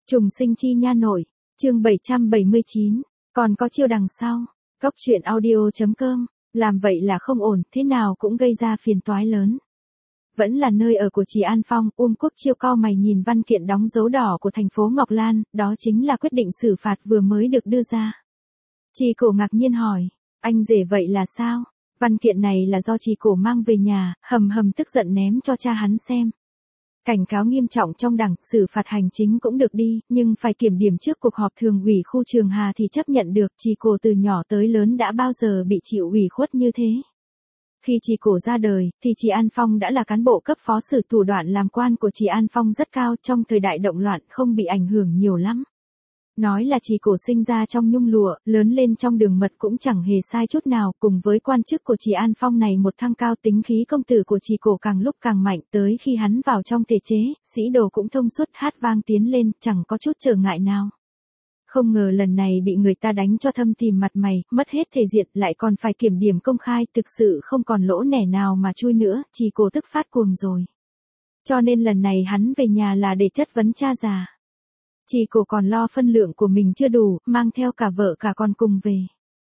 Trùng sinh chi nha nội, chương 779, còn có chiêu đằng sau. Góc truyện audio.com, làm vậy là không ổn, thế nào cũng gây ra phiền toái lớn. Vẫn là nơi ở của Trì An Phong, Quốc Chiêu cau mày nhìn văn kiện đóng dấu đỏ của thành phố Ngọc Lan, đó chính là quyết định xử phạt vừa mới được đưa ra. Trì Cổ ngạc nhiên hỏi, anh rể vậy là sao? Văn kiện này là do Trì Cổ mang về nhà, hầm tức giận ném cho cha hắn xem. Cảnh cáo nghiêm trọng trong đảng, xử phạt hành chính cũng được đi, nhưng phải kiểm điểm trước cuộc họp thường ủy khu Trường Hà thì chấp nhận được. Trì Cổ từ nhỏ tới lớn đã bao giờ bị chịu ủy khuất như thế. Khi Trì Cổ ra đời, thì Trì An Phong đã là cán bộ cấp phó sử, thủ đoạn làm quan của Trì An Phong rất cao, trong thời đại động loạn không bị ảnh hưởng nhiều lắm. Nói là Trì Cổ sinh ra trong nhung lụa, lớn lên trong đường mật cũng chẳng hề sai chút nào, cùng với quan chức của Trì An Phong này một thăng cao, tính khí công tử của Trì Cổ càng lúc càng mạnh, tới khi hắn vào trong thể chế, sĩ đồ cũng thông suốt hát vang tiến lên, chẳng có chút trở ngại nào. Không ngờ lần này bị người ta đánh cho thâm tìm mặt mày, mất hết thể diện, lại còn phải kiểm điểm công khai, thực sự không còn lỗ nẻ nào mà chui nữa, Trì Cổ tức phát cuồng rồi. Cho nên lần này hắn về nhà là để chất vấn cha già. Trì Cổ còn lo phân lượng của mình chưa đủ, mang theo cả vợ cả con cùng về.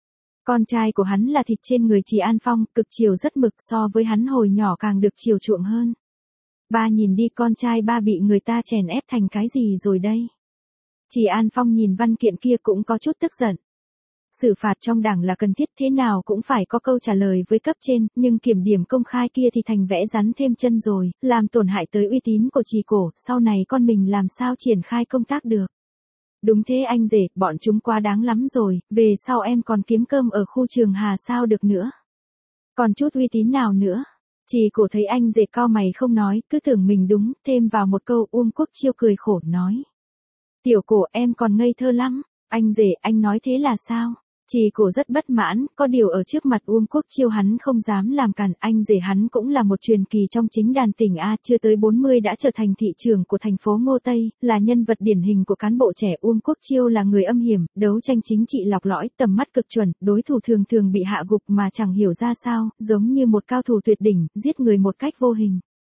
Con trai của hắn là thịt trên người Trì An Phong, cực chiều rất mực, so với hắn hồi nhỏ càng được chiều chuộng hơn. Ba nhìn đi, con trai ba bị người ta chèn ép thành cái gì rồi đây? Trì An Phong nhìn văn kiện kia cũng có chút tức giận. Xử phạt trong đảng là cần thiết, thế nào cũng phải có câu trả lời với cấp trên, nhưng kiểm điểm công khai kia thì thành vẽ rắn thêm chân rồi, làm tổn hại tới uy tín của Trì Cổ, sau này con mình làm sao triển khai công tác được. Đúng thế anh rể, bọn chúng quá đáng lắm rồi, về sau em còn kiếm cơm ở khu Trường Hà sao được nữa. Còn chút uy tín nào nữa. Trì Cổ thấy anh rể cau mày không nói, cứ tưởng mình đúng, thêm vào một câu. Quốc Chiêu cười khổ nói. Tiểu Cổ, em còn ngây thơ lắm, anh rể, anh nói thế là sao? Trì Cổ rất bất mãn, có điều ở trước mặt Quốc Chiêu hắn không dám làm cản, anh rể hắn cũng là một truyền kỳ trong chính đàn tỉnh A, chưa tới 40 đã trở thành thị trưởng của thành phố Ngô Tây, là nhân vật điển hình của cán bộ trẻ. Quốc Chiêu là người âm hiểm, đấu tranh chính trị lọc lõi, tầm mắt cực chuẩn, đối thủ thường thường bị hạ gục mà chẳng hiểu ra sao, giống như một cao thủ tuyệt đỉnh, giết người một cách vô hình.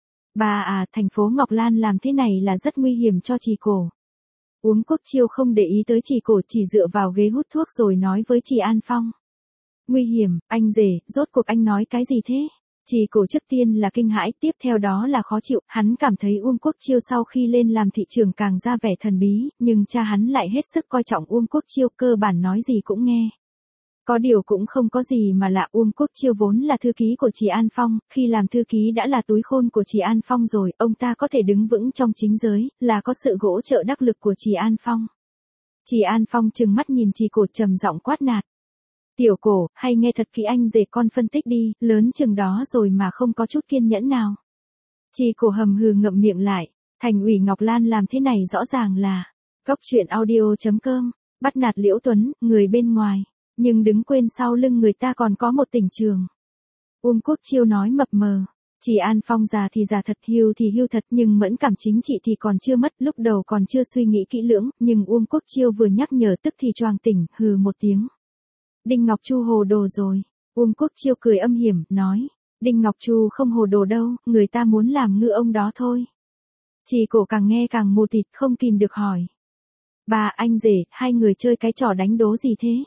Thành phố Ngọc Lan làm thế này là rất nguy hiểm cho Trì Cổ. Quốc Chiêu không để ý tới Trì Cổ, chỉ dựa vào ghế hút thuốc rồi nói với Trì An Phong. Nguy hiểm, anh rể, rốt cuộc anh nói cái gì thế? Trì Cổ trước tiên là kinh hãi, tiếp theo đó là khó chịu, hắn cảm thấy Quốc Chiêu sau khi lên làm thị trưởng càng ra vẻ thần bí, nhưng cha hắn lại hết sức coi trọng Quốc Chiêu, cơ bản nói gì cũng nghe. Có điều cũng không có gì mà lạ, Quốc Chiêu vốn là thư ký của Trì An Phong, khi làm thư ký đã là túi khôn của Trì An Phong rồi, ông ta có thể đứng vững trong chính giới, là có sự hỗ trợ đắc lực của Trì An Phong. Trì An Phong trừng mắt nhìn Trì Cổ, trầm giọng quát nạt. Tiểu Cổ, hay nghe thật kỹ anh rể con phân tích đi, lớn chừng đó rồi mà không có chút kiên nhẫn nào. Trì Cổ hầm hừ ngậm miệng lại, thành ủy Ngọc Lan làm thế này rõ ràng là, góc truyện audio.com, bắt nạt Liễu Tuấn, người bên ngoài. Nhưng đứng quên sau lưng người ta còn có một tỉnh trường. Quốc Chiêu nói mập mờ. Trì An Phong già thì già thật, hưu thì hưu thật, nhưng mẫn cảm chính trị thì còn chưa mất, lúc đầu còn chưa suy nghĩ kỹ lưỡng, nhưng Quốc Chiêu vừa nhắc nhở tức thì choàng tỉnh, hừ một tiếng. Đinh Ngọc Chu hồ đồ rồi. Quốc Chiêu cười âm hiểm, nói. Đinh Ngọc Chu không hồ đồ đâu, người ta muốn làm ngư ông đó thôi. Trì Cổ càng nghe càng mù tịt, không kìm được hỏi. Bà, anh rể, hai người chơi cái trò đánh đố gì thế?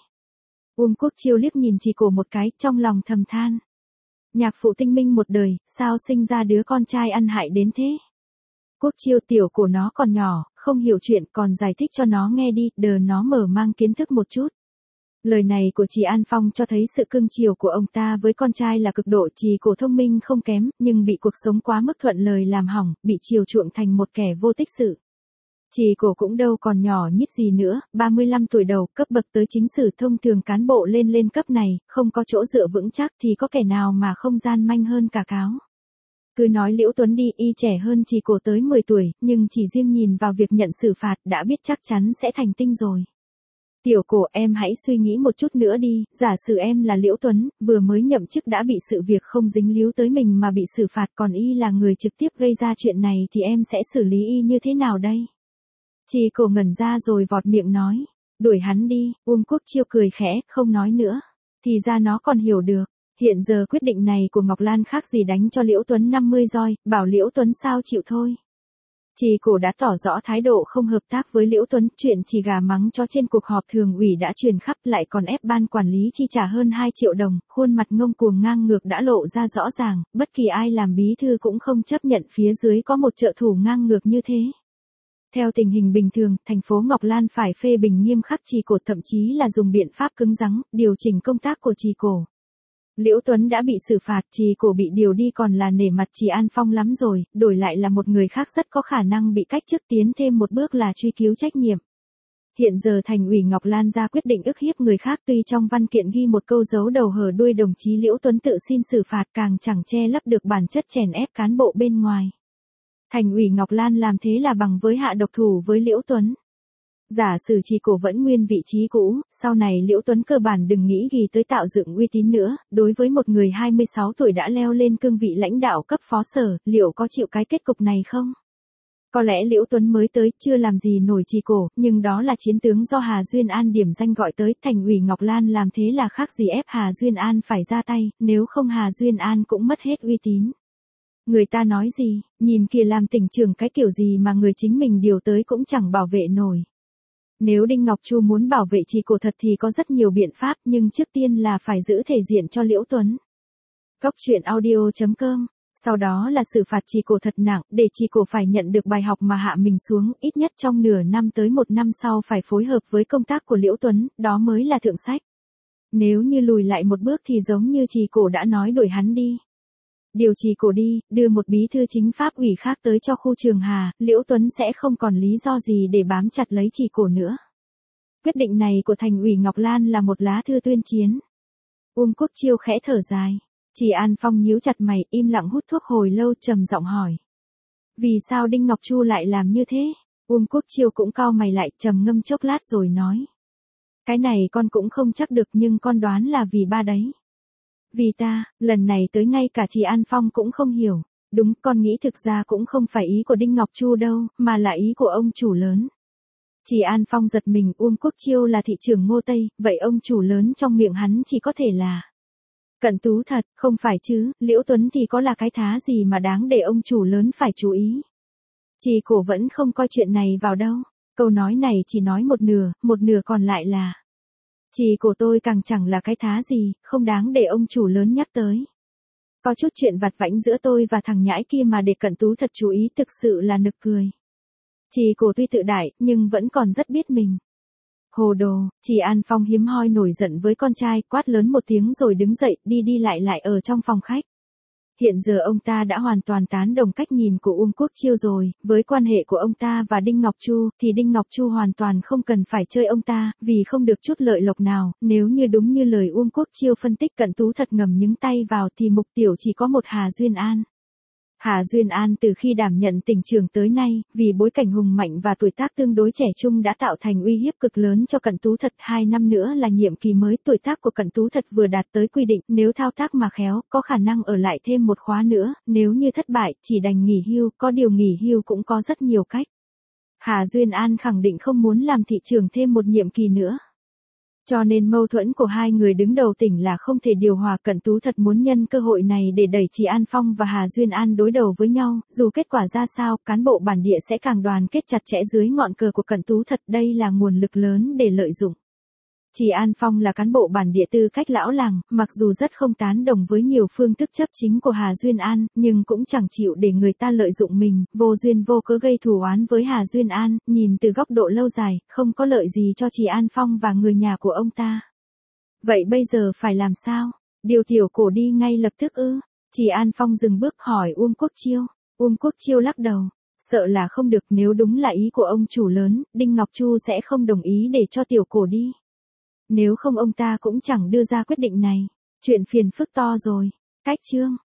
Quốc Chiêu liếc nhìn Trì Cổ một cái, trong lòng thầm than. Nhạc phụ tinh minh một đời, sao sinh ra đứa con trai ăn hại đến thế? Quốc Chiêu, Tiểu Cổ nó còn nhỏ, không hiểu chuyện, còn giải thích cho nó nghe đi, đờ nó mở mang kiến thức một chút. Lời này của Trì An Phong cho thấy sự cưng chiều của ông ta với con trai là cực độ. Trì Cổ thông minh không kém, nhưng bị cuộc sống quá mức thuận lời làm hỏng, bị chiều chuộng thành một kẻ vô tích sự. Trì Cổ cũng đâu còn nhỏ nhít gì nữa, 35 tuổi đầu, cấp bậc tới chính sử, thông thường cán bộ lên cấp này, không có chỗ dựa vững chắc thì có kẻ nào mà không gian manh hơn cả cáo. Cứ nói Liễu Tuấn đi, y trẻ hơn Trì Cổ tới 10 tuổi, nhưng chỉ riêng nhìn vào việc nhận xử phạt đã biết chắc chắn sẽ thành tinh rồi. Tiểu Cổ, em hãy suy nghĩ một chút nữa đi, giả sử em là Liễu Tuấn, vừa mới nhậm chức đã bị sự việc không dính líu tới mình mà bị xử phạt, còn y là người trực tiếp gây ra chuyện này thì em sẽ xử lý y như thế nào đây? Trì Cổ ngẩn ra rồi vọt miệng nói. Đuổi hắn đi. Quốc Chiêu cười khẽ, không nói nữa. Thì ra nó còn hiểu được. Hiện giờ quyết định này của Ngọc Lan khác gì đánh cho Liễu Tuấn 50 roi, bảo Liễu Tuấn sao chịu thôi. Trì Cổ đã tỏ rõ thái độ không hợp tác với Liễu Tuấn, chuyện chỉ gà mắng chó trên cuộc họp thường ủy đã truyền khắp, lại còn ép ban quản lý chi trả hơn 2 triệu đồng, khuôn mặt ngông cuồng ngang ngược đã lộ ra rõ ràng, bất kỳ ai làm bí thư cũng không chấp nhận phía dưới có một trợ thủ ngang ngược như thế. Theo tình hình bình thường, thành phố Ngọc Lan phải phê bình nghiêm khắc Trì Cổ, thậm chí là dùng biện pháp cứng rắn, điều chỉnh công tác của Trì Cổ. Liễu Tuấn đã bị xử phạt, Trì Cổ bị điều đi còn là nể mặt Trì An Phong lắm rồi, đổi lại là một người khác rất có khả năng bị cách chức, tiến thêm một bước là truy cứu trách nhiệm. Hiện giờ Thành ủy Ngọc Lan ra quyết định ức hiếp người khác, tuy trong văn kiện ghi một câu giấu đầu hở đuôi đồng chí Liễu Tuấn tự xin xử phạt, càng chẳng che lấp được bản chất chèn ép cán bộ bên ngoài. Thành ủy Ngọc Lan làm thế là bằng với hạ độc thủ với Liễu Tuấn. Giả sử Trì Cổ vẫn nguyên vị trí cũ, sau này Liễu Tuấn cơ bản đừng nghĩ gì tới tạo dựng uy tín nữa, đối với một người 26 tuổi đã leo lên cương vị lãnh đạo cấp phó sở, liệu có chịu cái kết cục này không? Có lẽ Liễu Tuấn mới tới, chưa làm gì nổi Trì Cổ, nhưng đó là chiến tướng do Hà Duyên An điểm danh gọi tới, Thành ủy Ngọc Lan làm thế là khác gì ép Hà Duyên An phải ra tay, nếu không Hà Duyên An cũng mất hết uy tín. Người ta nói gì, nhìn kìa làm tỉnh trưởng cái kiểu gì mà người chính mình điều tới cũng chẳng bảo vệ nổi. Nếu Đinh Ngọc Chu muốn bảo vệ Trì Cổ thật thì có rất nhiều biện pháp, nhưng trước tiên là phải giữ thể diện cho Liễu Tuấn. Góc truyện audio.com. Sau đó là xử phạt Trì Cổ thật nặng, để Trì Cổ phải nhận được bài học mà hạ mình xuống, ít nhất trong nửa năm tới 1 năm sau phải phối hợp với công tác của Liễu Tuấn, đó mới là thượng sách. Nếu như lùi lại một bước thì giống như Trì Cổ đã nói đuổi hắn đi. Điều Trì Cổ đi, đưa một bí thư chính pháp ủy khác tới cho khu Trường Hà, Liễu Tuấn sẽ không còn lý do gì để bám chặt lấy Trì Cổ nữa. Quyết định này của Thành ủy Ngọc Lan là một lá thư tuyên chiến. Quốc Chiêu khẽ thở dài. Trì An Phong nhíu chặt mày, im lặng hút thuốc hồi lâu, trầm giọng hỏi. Vì sao Đinh Ngọc Chu lại làm như thế? Quốc Chiêu cũng cau mày lại, trầm ngâm chốc lát rồi nói. Cái này con cũng không chắc được, nhưng con đoán là vì ba đấy. Vì ta, lần này tới ngay cả Trì An Phong cũng không hiểu. Đúng, con nghĩ thực ra cũng không phải ý của Đinh Ngọc Chu đâu, mà là ý của ông chủ lớn. Trì An Phong giật mình, Quốc Chiêu là thị trưởng Ngô Tây, vậy ông chủ lớn trong miệng hắn chỉ có thể là Cận Tú thật, không phải chứ, Liễu Tuấn thì có là cái thá gì mà đáng để ông chủ lớn phải chú ý. Trì Cổ vẫn không coi chuyện này vào đâu, câu nói này chỉ nói một nửa còn lại là Trì Cổ tôi càng chẳng là cái thá gì, không đáng để ông chủ lớn nhắc tới. Có chút chuyện vặt vãnh giữa tôi và thằng nhãi kia mà để Cận Tú thật chú ý thực sự là nực cười. Trì Cổ tuy tự đại, nhưng vẫn còn rất biết mình. Hồ đồ, Trì An Phong hiếm hoi nổi giận với con trai, quát lớn một tiếng rồi đứng dậy, đi lại ở trong phòng khách. Hiện giờ ông ta đã hoàn toàn tán đồng cách nhìn của Quốc Chiêu rồi, với quan hệ của ông ta và Đinh Ngọc Chu, thì Đinh Ngọc Chu hoàn toàn không cần phải chơi ông ta, vì không được chút lợi lộc nào, nếu như đúng như lời Quốc Chiêu phân tích Cận Tú thật ngầm nhúng tay vào thì mục tiêu chỉ có một Hà Duyên An. Hà Duyên An từ khi đảm nhận tỉnh trưởng tới nay, vì bối cảnh hùng mạnh và tuổi tác tương đối trẻ trung đã tạo thành uy hiếp cực lớn cho Cận Tú thật. 2 năm nữa là nhiệm kỳ mới, tuổi tác của Cận Tú thật vừa đạt tới quy định, nếu thao tác mà khéo, có khả năng ở lại thêm một khóa nữa, nếu như thất bại, chỉ đành nghỉ hưu, có điều nghỉ hưu cũng có rất nhiều cách. Hà Duyên An khẳng định không muốn làm thị trưởng thêm một nhiệm kỳ nữa. Cho nên mâu thuẫn của hai người đứng đầu tỉnh là không thể điều hòa. Cận Tú thật muốn nhân cơ hội này để đẩy Trì An Phong và Hà Duyên An đối đầu với nhau, dù kết quả ra sao, cán bộ bản địa sẽ càng đoàn kết chặt chẽ dưới ngọn cờ của Cận Tú thật, đây là nguồn lực lớn để lợi dụng. Trì An Phong là cán bộ bản địa tư cách lão làng, mặc dù rất không tán đồng với nhiều phương thức chấp chính của Hà Duyên An, nhưng cũng chẳng chịu để người ta lợi dụng mình, vô duyên vô cớ gây thù oán với Hà Duyên An, nhìn từ góc độ lâu dài, không có lợi gì cho Trì An Phong và người nhà của ông ta. Vậy bây giờ phải làm sao? Điều Tiểu Cổ đi ngay lập tức ư? Trì An Phong dừng bước hỏi Quốc Chiêu. Quốc Chiêu lắc đầu. Sợ là không được, nếu đúng là ý của ông chủ lớn, Đinh Ngọc Chu sẽ không đồng ý để cho Tiểu Cổ đi. Nếu không ông ta cũng chẳng đưa ra quyết định này. Chuyện phiền phức to rồi. Cách chương.